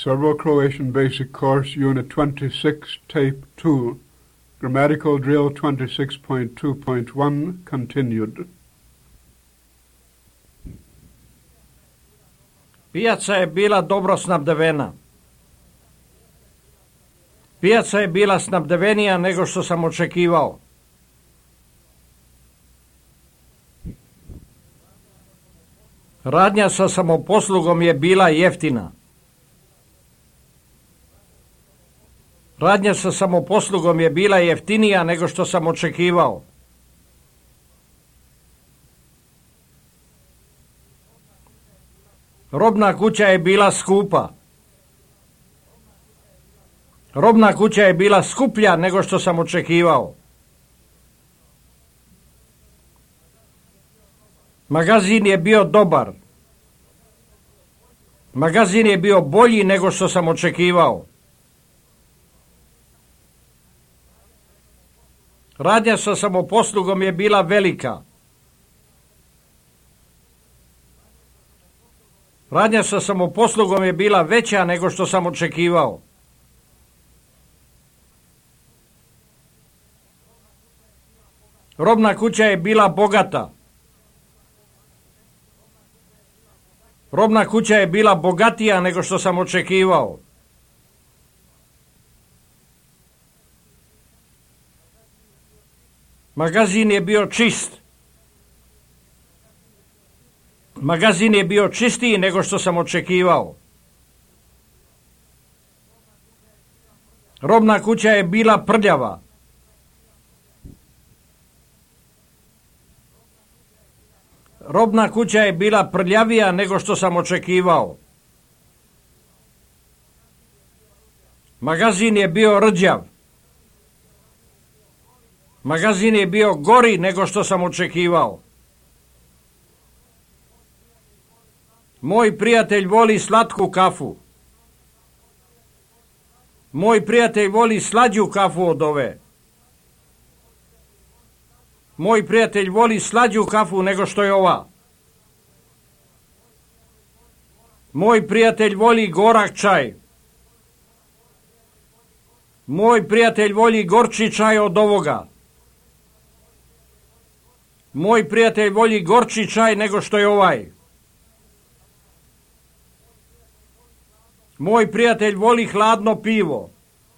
Serbo-Croatian Basic Course, Unit 26, Tape 2, Grammatical Drill 26.2.1, continued. Pijaca je bila dobro snabdevena. Pijaca je bila snabdevenija nego što sam očekivao. Radnja sa samoposlugom je bila jeftina. Radnja sa samoposlugom je bila jeftinija nego što sam očekivao. Robna kuća je bila skupa. Robna kuća je bila skuplja nego što sam očekivao. Magazin je bio dobar. Magazin je bio bolji nego što sam očekivao. Radnja sa samoposlugom je bila velika. Radnja sa samoposlugom je bila veća nego što sam očekivao. Robna kuća je bila bogata. Robna kuća je bila bogatija nego što sam očekivao. Magazin je bio čist. Magazin je bio čistiji nego što sam očekivao. Robna kuća je bila prljava. Robna kuća je bila prljavija nego što sam očekivao. Magazin je bio rđav. Magazin je bio gori nego što sam očekivao. Moj prijatelj voli slatku kafu. Moj prijatelj voli slađu kafu od ove. Moj prijatelj voli slađu kafu nego što je ova. Moj prijatelj voli gorak čaj. Moj prijatelj voli gorči čaj od ovoga. Moj prijatelj voli gorči čaj nego što je ovaj. Moj prijatelj voli hladno pivo.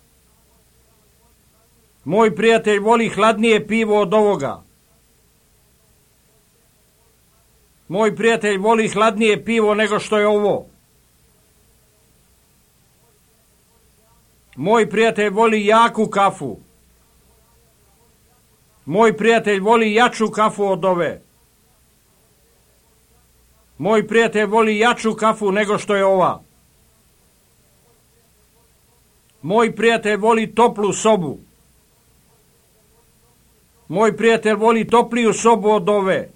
Moj prijatelj voli hladnije pivo od ovoga. Moj prijatelj voli hladnije pivo nego što je ovo. Moj prijatelj voli jaku kafu. Moj prijatelj voli jaču kafu od ove. Moj prijatelj voli jaču kafu nego što je ova. Moj prijatelj voli toplu sobu. Moj prijatelj voli topliju sobu od ove.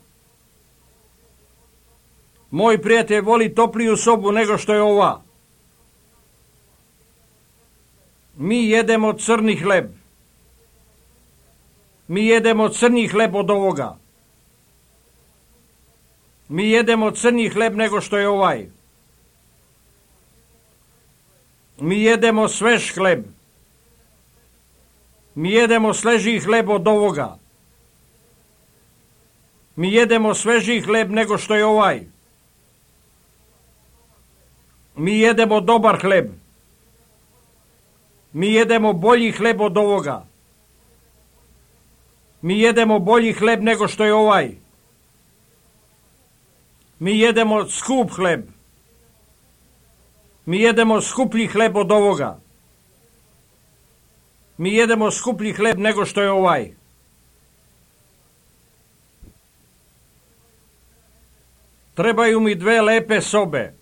Moj prijatelj voli topliju sobu nego što je ova. Mi jedemo crni hleb. Mi jedemo crni hleb od ovoga. Mi jedemo crni hleb nego što je ovaj. Mi jedemo svež hleb. Mi jedemo sveži hleb od ovoga. Mi jedemo sveži hleb nego što je ovaj. Mi jedemo dobar hleb. Mi jedemo bolji hleb od ovoga. Mi jedemo bolji hleb nego što je ovaj. Mi jedemo skup hleb. Mi jedemo skuplji hleb od ovoga. Mi jedemo skuplji hleb nego što je ovaj. Trebaju mi dve lepe sobe.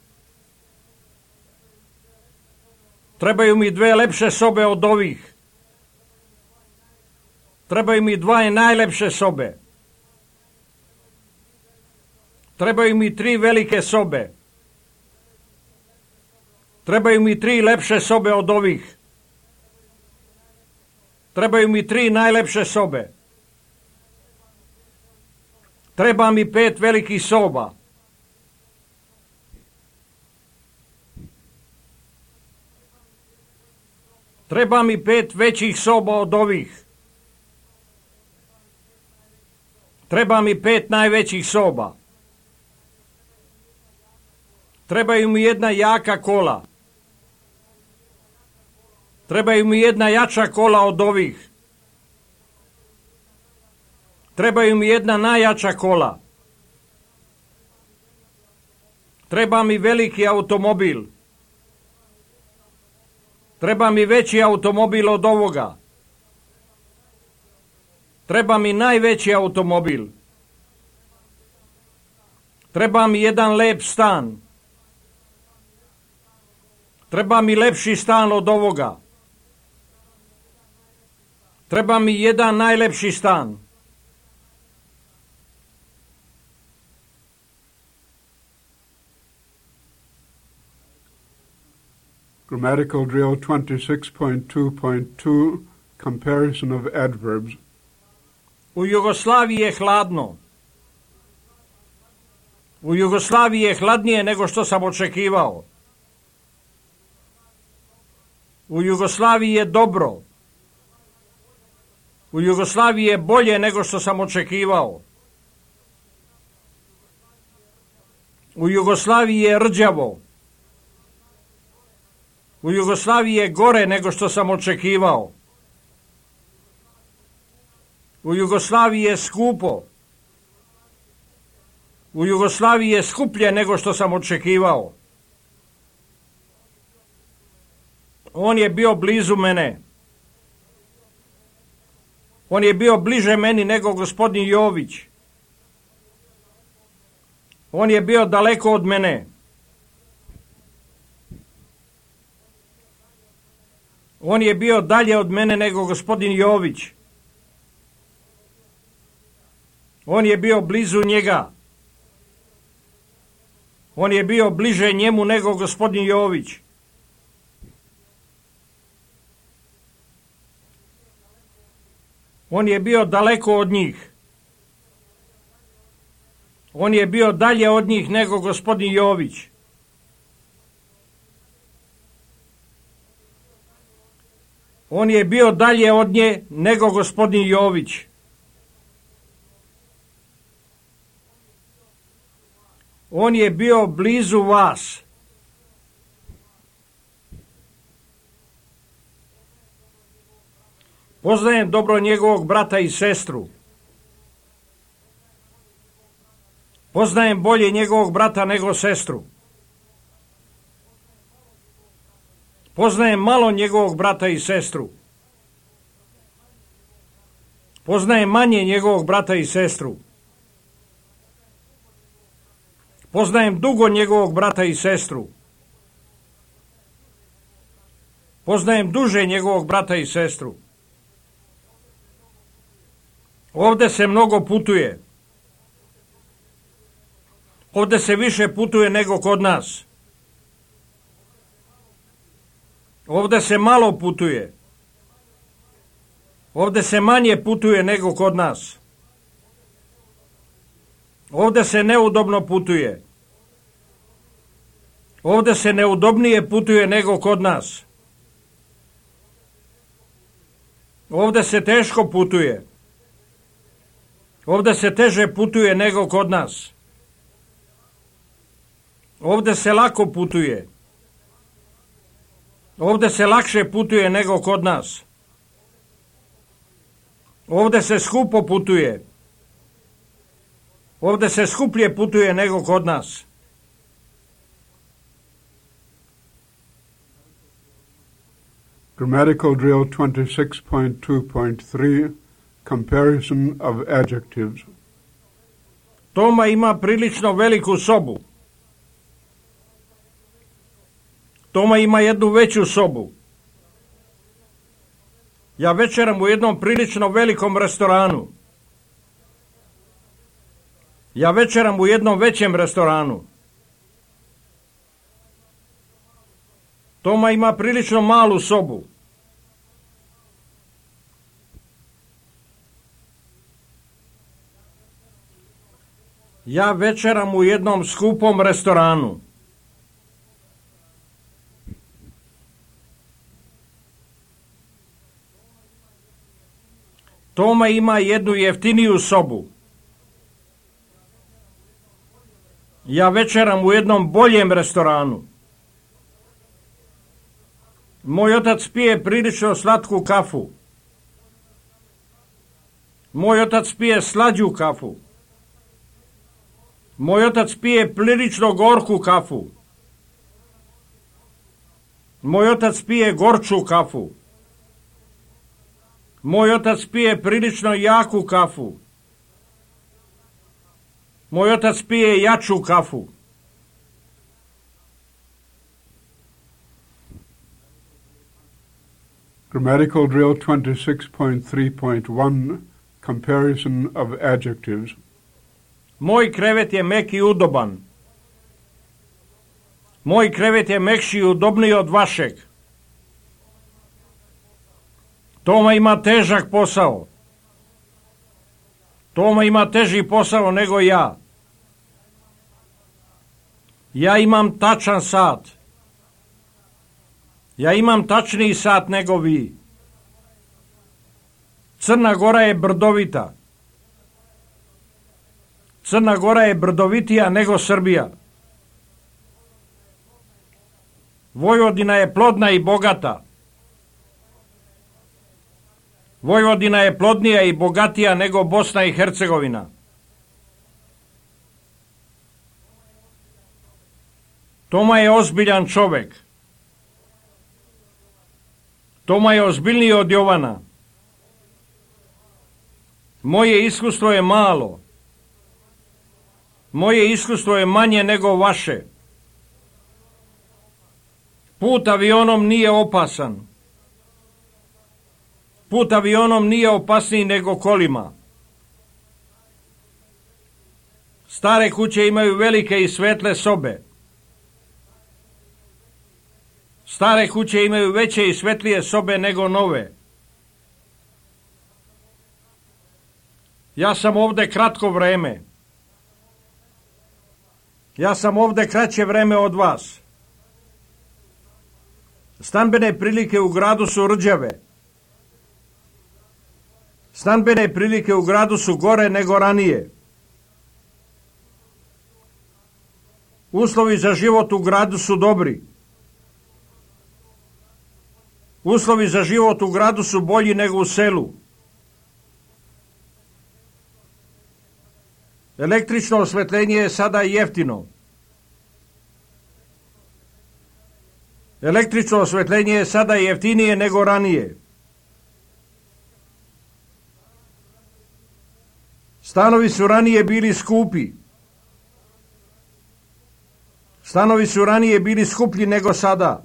Trebaju mi dve lepše sobe od ovih. Trebaju mi dva najlepše sobe. Trebaju mi tri velike sobe. Trebaju mi tri lepše sobe od ovih. Trebaju mi tri najlepše sobe. Treba mi 5 velikih soba. Treba mi 5 većih soba od ovih. Treba mi 5 najvećih soba. Trebaju mi jedna jaka kola. Trebaju mi jedna jača kola od ovih. Trebaju mi jedna najjača kola. Treba mi veliki automobil. Treba mi veći automobil od ovoga. Treba mi najveći automobil. Treba mi jedan lep stan. Treba mi lepši stan od ovoga. Treba mi jedan najlepši stan. Grammatical drill 26.2.2, comparison of adverbs. U Jugoslaviji je hladno. U Jugoslaviji je hladnije nego što sam očekivao. U Jugoslaviji je dobro. U Jugoslaviji je bolje nego što sam očekivao. U Jugoslaviji je rđavo. U Jugoslaviji je gore nego što sam očekivao. U Jugoslaviji je skupo. U Jugoslaviji je skuplje nego što sam očekivao. On je bio blizu mene. On je bio bliže meni nego gospodin Jović. On je bio daleko od mene. On je bio dalje od mene nego gospodin Jović. On je bio blizu njega. On je bio bliže njemu nego gospodin Jović. On je bio daleko od njih. On je bio dalje od njih nego gospodin Jović. On je bio dalje od nje nego gospodin Jović. On je bio blizu vas. Poznajem dobro njegovog brata i sestru. Poznajem bolje njegovog brata nego sestru. Poznajem malo njegovog brata i sestru. Poznajem manje njegovog brata i sestru. Poznajem dugo njegovog brata i sestru. Poznajem duže njegovog brata i sestru. Ovde se mnogo putuje. Ovde se više putuje nego kod nas. Ovde se malo putuje. Ovde se manje putuje nego kod nas. Ovde se neudobno putuje. Ovde se neudobnije putuje nego kod nas. Ovde se teško putuje. Ovde se teže putuje nego kod nas. Ovde se lako putuje. Ovde se lakše putuje nego kod nas. Ovde se skupo putuje. Ovde se skuplje putuje nego kod nas. Grammatical drill 26.2.3, comparison of adjectives. Toma ima prilično veliku sobu. Toma ima jednu veću sobu. Ja večeram u jednom prilično velikom restoranu. Ja večeram u jednom većem restoranu. Toma ima prilično malu sobu. Ja večeram u jednom skupom restoranu. Toma ima jednu jeftiniju sobu. Ja večeram u jednom boljem restoranu. Moj otac pije prilično slatku kafu. Moj otac pije slađu kafu. Moj otac pije prilično gorku kafu. Moj otac pije gorču kafu. Moj otac pije prilično jaku kafu. Moj otac pije jaču kafu. Grammatical drill 26.3.1 Comparison of adjectives. Moj krevet je mek i udoban. Moj krevet je mekši i udobniji od vašeg. Toma ima težak posao. Toma ima teži posao nego ja. Ja imam tačan sat. Ja imam tačniji sat nego vi. Crna Gora je brdovita. Crna Gora je brdovitija nego Srbija. Vojvodina je plodna i bogata. Vojvodina je plodnija i bogatija nego Bosna i Hercegovina. Toma je ozbiljan čovek. Toma je ozbiljniji od Jovana. Moje iskustvo je malo. Moje iskustvo je manje nego vaše. Put avionom nije opasan. Put avionom nije opasniji nego kolima. Stare kuće imaju velike i svetle sobe. Stare kuće imaju veće i svetlije sobe nego nove. Ja sam ovde kratko vreme. Ja sam ovde kraće vreme od vas. Stambene prilike u gradu su rđave. Stambene prilike u gradu su gore nego ranije. Uslovi za život u gradu su dobri. Uslovi za život u gradu su bolji nego u selu. Električno osvetljenje je sada jeftino. Električno osvetljenje je sada jeftinije nego ranije. Stanovi su ranije bili skupi. Stanovi su ranije bili skuplji nego sada.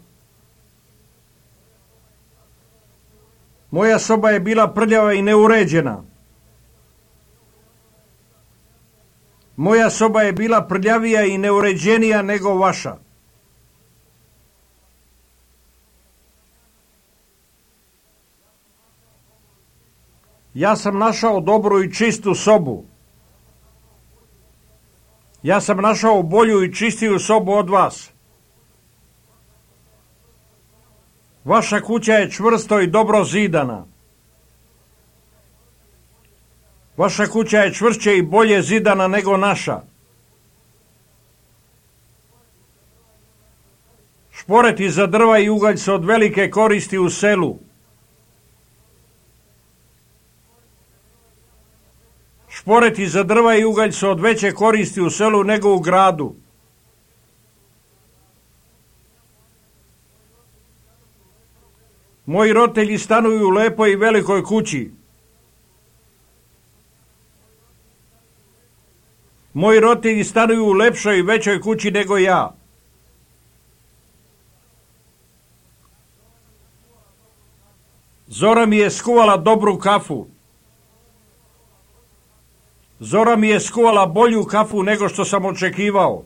Moja soba je bila prljava i neuređena. Moja soba je bila prljavija i neuređenija nego vaša. Ja sam našao dobru i čistu sobu. Ja sam našao bolju i čistiju sobu od vas. Vaša kuća je čvrsto i dobro zidana. Vaša kuća je čvršće i bolje zidana nego naša. Šporeti za drva i ugalj su od velike koristi u selu. Šporeti za drva i ugalj su od veće koristi u selu nego u gradu. Moji roditelji stanuju u lepoj i velikoj kući. Moji roditelji stanuju u lepšoj i većoj kući nego ja. Zora mi je skuvala dobru kafu. Zora mi je skuvala bolju kafu nego što sam očekivao.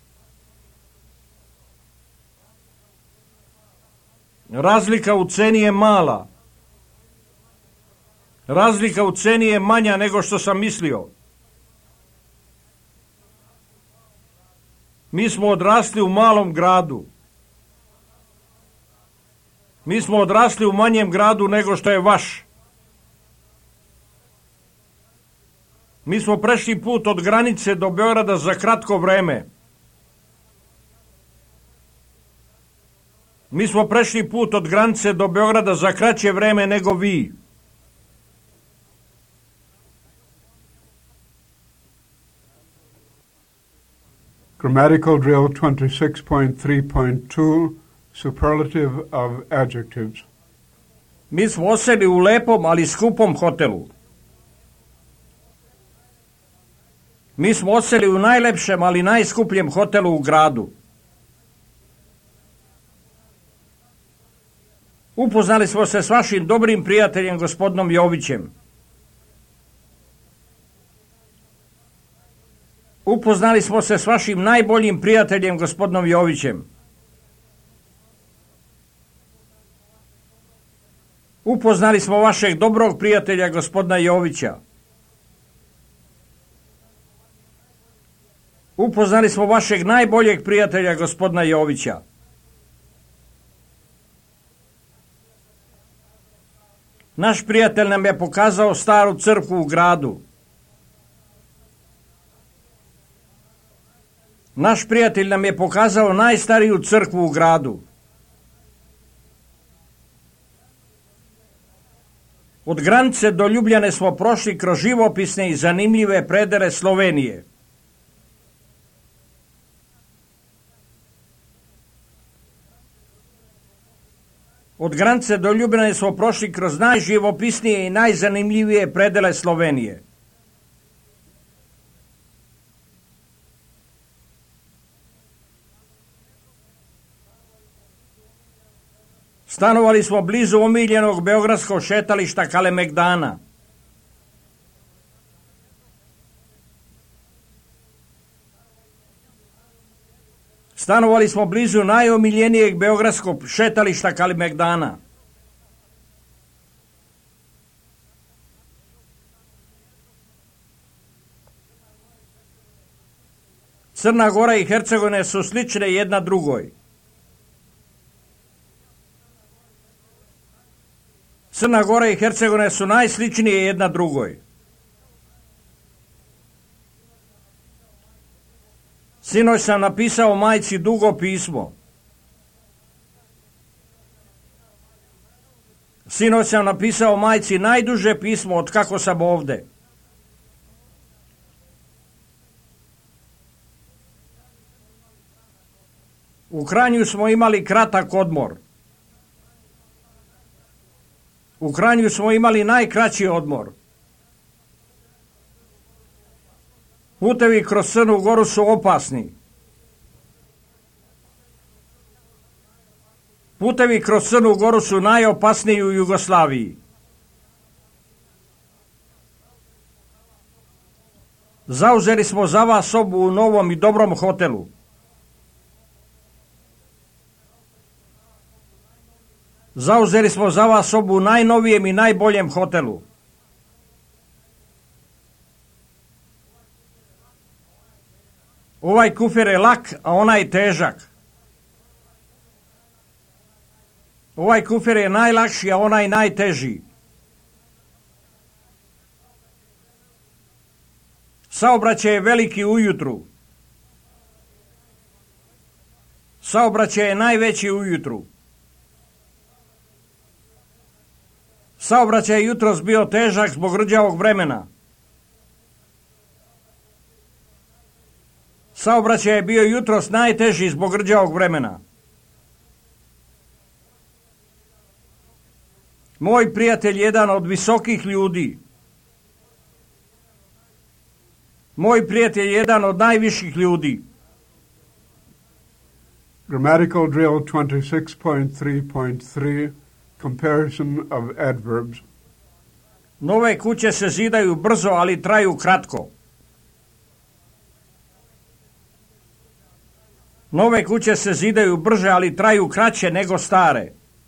Razlika u ceni je mala. Razlika u ceni je manja nego što sam mislio. Mi smo odrasli u malom gradu. Mi smo odrasli u manjem gradu nego što je vaš. Mi smo prešli put od granice do Beograda za kratko vreme. Mi smo prešli put od granice do Beograda za kraće vreme nego vi. Grammatical drill 26.3.2, superlative of adjectives. Mi smo oseli u lepom, ali skupom hotelu. Mi smo oseli u najlepšem, ali najskupljem hotelu u gradu. Upoznali smo se s vašim dobrim prijateljem, gospodinom Jovićem. Upoznali smo se s vašim najboljim prijateljem, gospodinom Jovićem. Upoznali smo vašeg dobrog prijatelja, gospodina Jovića. Upoznali smo vašeg najboljeg prijatelja, gospodina Jovića. Naš prijatelj nam je pokazao staru crkvu u gradu. Naš prijatelj nam je pokazao najstariju crkvu u gradu. Od granice do Ljubljane smo prošli kroz živopisne i zanimljive predele Slovenije. Od granice do Ljubljane smo prošli kroz najživopisnije i najzanimljivije predele Slovenije. Stanovali smo blizu omiljenog beogradskog šetališta Kalemegdana. Stanovali smo blizu najomiljenijeg beogradskog šetališta Kalemegdana. Crna Gora i Hercegovina su slične jedna drugoj. Crna Gora i Hercegovina su najsličnije jedna drugoj. Sinoć sam napisao majci dugo pismo. Sinoć sam napisao majci najduže pismo od kako sam ovde. U Kranju smo imali kratak odmor. U Kranju smo imali najkraći odmor. Putevi kroz Crnu Goru su opasni. Putevi kroz Crnu Goru su najopasniji u Jugoslaviji. Zauzeli smo za vas sobu u novom i dobrom hotelu. Zauzeli smo za vas sobu u najnovijem i najboljem hotelu. Ovaj kufer je lak, a onaj težak. Ovaj kufer je najlakši, a onaj najteži. Saobraćaj je veliki ujutru. Saobraćaj je najveći ujutru. Saobraćaj je jutros bio težak zbog rđavog vremena. Saobraćaj je bio jutros najteži zbog rđavog vremena. Moj prijatelj je jedan od visokih ljudi. Moj prijatelj je jedan od najviših ljudi. Grammatical drill 26.3.3, comparison of adverbs. Nove kuće se zidaju brzo, ali traju kratko. Nove kuće se zidaju brže, ali traju kraće nego stare.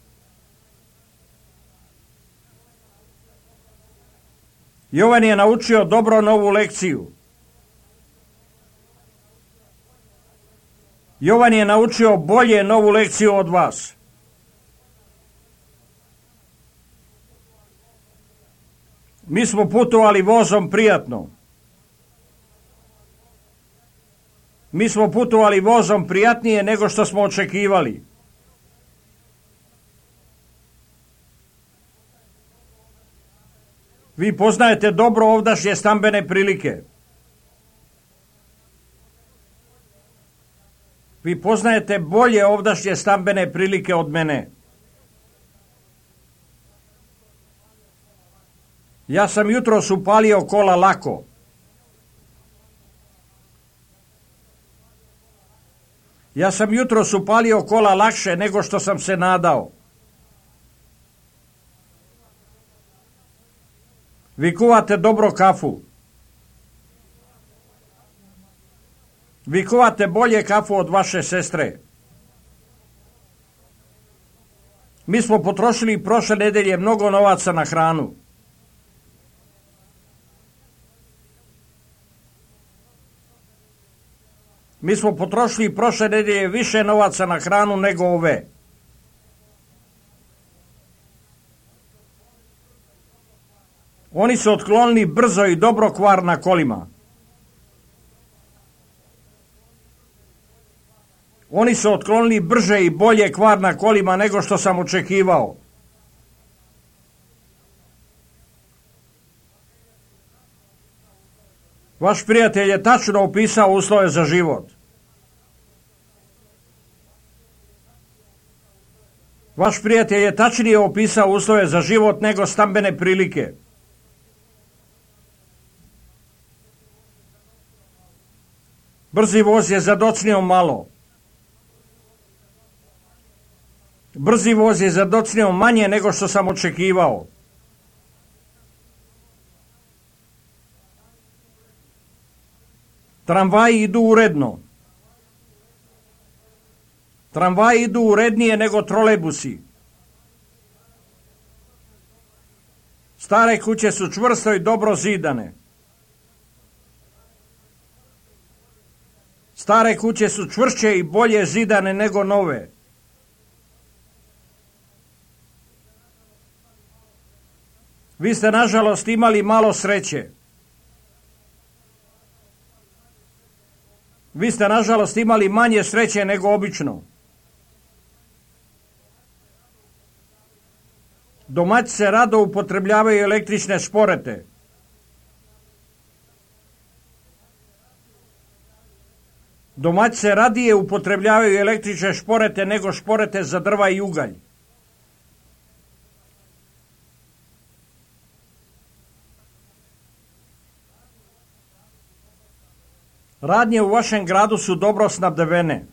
Jovan je naučio dobro novu lekciju. Jovan je naučio bolje novu lekciju od vas. Mi smo putovali vozom prijatno. Mi smo putovali vozom prijatnije nego što smo očekivali. Vi poznajete dobro ovdašnje stambene prilike. Vi poznajete bolje ovdašnje stambene prilike od mene. Ja sam jutros upalio kola lako. Ja sam jutros upalio kola lakše nego što sam se nadao. Vi kuvate dobro kafu. Vi kuvate bolje kafu od vaše sestre. Mi smo potrošili prošle nedelje mnogo novaca na hranu. Mi smo potrošili prošle nedelje više novaca na hranu nego ove. Oni su otklonili brzo i dobro kvar na kolima. Oni su otklonili brže i bolje kvar na kolima nego što sam očekivao. Vaš prijatelj je tačno opisao uslove za život. Vaš prijatelj je tačnije opisao uslove za život nego stambene prilike. Brzi voz je zadocnio malo. Brzi voz je zadocnio manje nego što sam očekivao. Tramvaji idu uredno. Tramvaji idu urednije nego trolejbusi. Stare kuće su čvrsto i dobro zidane. Stare kuće su čvršće i bolje zidane nego nove. Vi ste nažalost imali malo sreće. Vi ste nažalost imali manje sreće nego obično. Domaći se rado upotrebljavaju električne šporete. Domaći se radije upotrebljavaju električne šporete nego šporete za drva i ugalj. Radnje u vašem gradu su dobro snabdevene.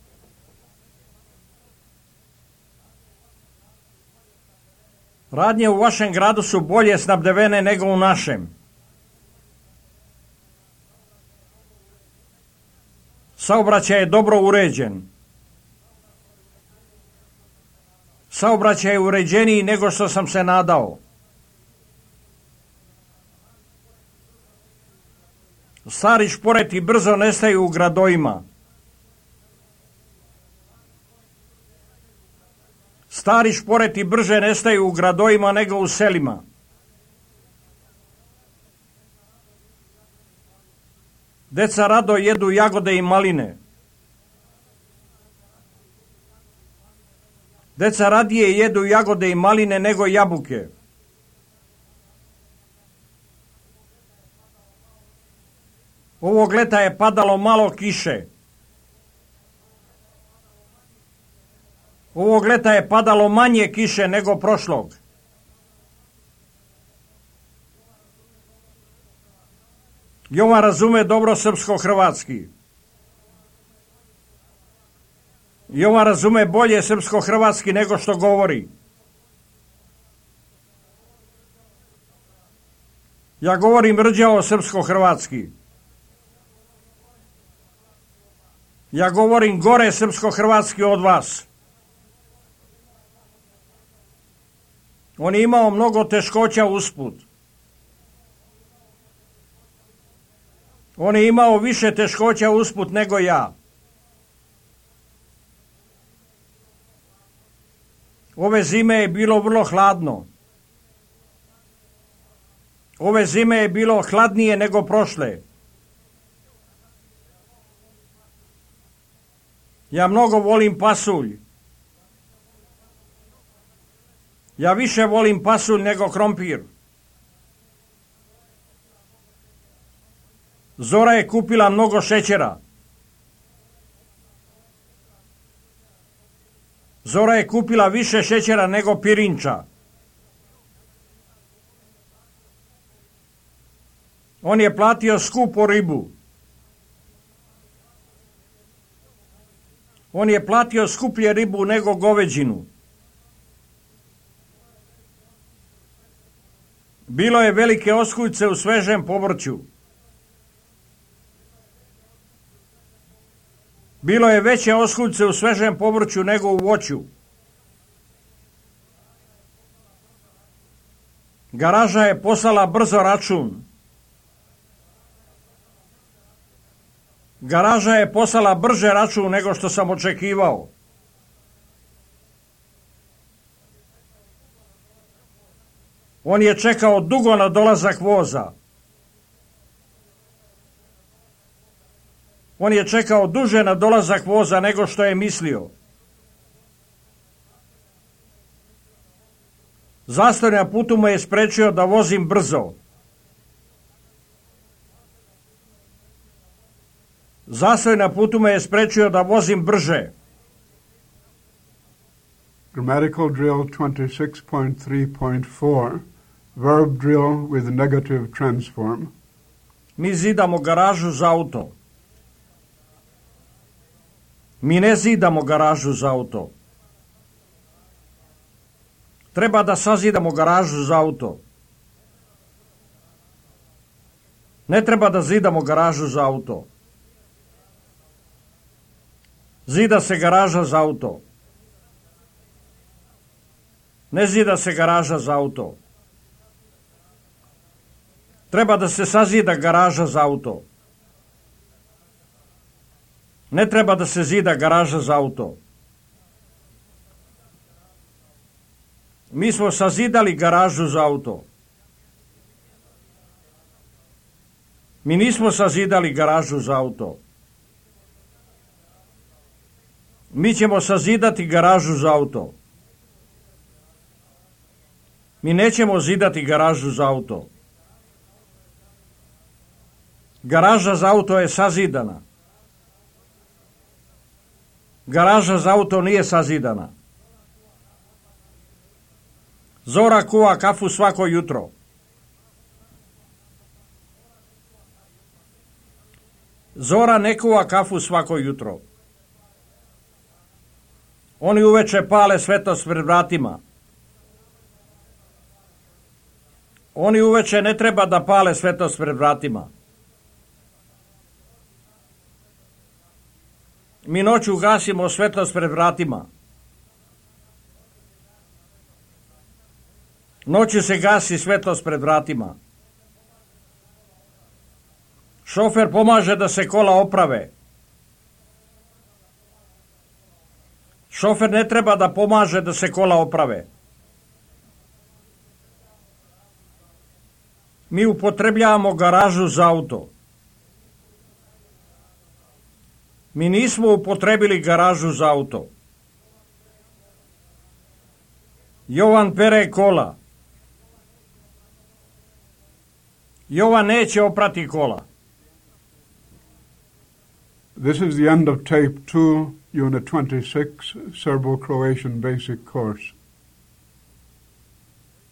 Radnje u vašem gradu su bolje snabdevene nego u našem. Saobraćaj je dobro uređen. Saobraćaj je uređeniji nego što sam se nadao. Stari šporeti brzo nestaju u gradovima. Stari šporeti brže nestaju u gradovima nego u selima. Deca rado jedu jagode i maline. Deca radije jedu jagode i maline nego jabuke. Ovog leta je padalo malo kiše. Ovog leta je padalo manje kiše nego prošlog. Jovan razume dobro srpsko-hrvatski. Jovan razume bolje srpsko-hrvatski nego što govori. Ja govorim rđavo srpsko-hrvatski. Ja govorim gore srpsko-hrvatski od vas. On je imao mnogo teškoća usput. On je imao više teškoća usput nego ja. Ove zime je bilo vrlo hladno. Ove zime je bilo hladnije nego prošle. Ja mnogo volim pasulj. Ja više volim pasulj nego krompir. Zora je kupila mnogo šećera. Zora je kupila više šećera nego pirinča. On je platio skupo ribu. On je platio skuplje ribu nego goveđinu. Bilo je velike oskuljce u svežem povrću. Bilo je veće oskuljce u svežem povrću nego u voću. Garaža je poslala brzo račun. Garaža je poslala brže račun nego što sam očekivao. On je čekao dugo na dolazak voza. On je čekao duže na dolazak voza nego što je mislio. Zastoj na putu me je sprečio da vozim brzo. Zastoj na putu me je sprečio da vozim brže. Grammatical drill 26.3.4. Verb drill with negative transform. Mi zidamo garažu za auto. Mi ne zidamo garažu za auto. Treba da sazidamo garažu za auto. Ne treba da zidamo garažu za auto. Zida se garaža za auto. Ne zida se garaža za auto. Treba da se sazida garaža za auto. Ne treba da se zida garaža za auto. Mi smo sazidali garažu za auto. Mi nismo sazidali garažu za auto. Mi ćemo sazidati garažu za auto. Mi nećemo zidati garažu za auto. Garaža za auto je sazidana. Garaža za auto nije sazidana. Zora kuva kafu svako jutro. Zora ne kuva kafu svako jutro. Oni uveče pale svetlost pred vratima. Oni uveče ne treba da pale svetlost pred vratima. Mi noću gasimo svetlost pred vratima. Noću se gasi svetlost pred vratima. Šofer pomaže da se kola oprave. Šofer ne treba da pomaže da se kola oprave. Mi upotrebljavamo garažu za auto. Mi nismo upotrebili garažu za auto. Jovan pere kola. Jovan neće oprati kola. This is the end of Tape 2, Unit 26, Serbo-Croatian Basic Course.